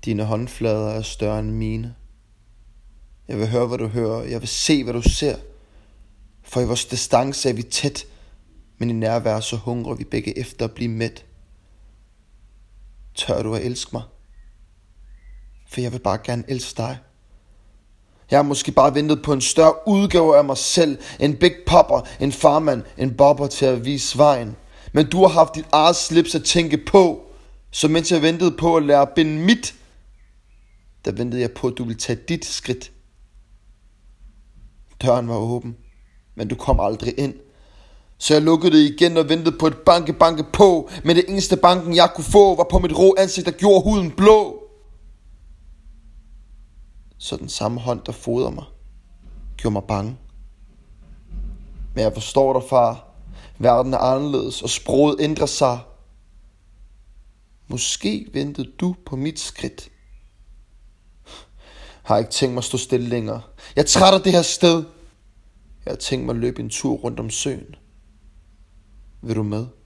Dine håndflader er større end mine. Jeg vil høre, hvad du hører. Jeg vil se, hvad du ser. For i vores distance er vi tæt, men i nærvær så hungrer vi begge efter at blive mæt. Tør du at elske mig? For jeg vil bare gerne elske dig. Jeg har måske bare ventet på en større udgave af mig selv. En big popper, en farmand, en bobber til at vise vejen. Men du har haft dit eget slips at tænke på. Så mens jeg ventede på at lære at binde mit, der ventede jeg på, at du ville tage dit skridt. Døren var åben, men du kom aldrig ind. Så jeg lukkede det igen og ventede på et banke på. Men det eneste banken jeg kunne få var på mit rå ansigt, der gjorde huden blå. Så den samme hånd, der fodrede mig, gjorde mig bange. Men jeg forstår dig, far. Verden er anderledes, og sproget ændrer sig. Måske ventede du på mit skridt. Har ikke tænkt mig at stå stille længere. Jeg er træt af det her sted. Jeg har tænkt mig at løbe en tur rundt om søen. Vil du med?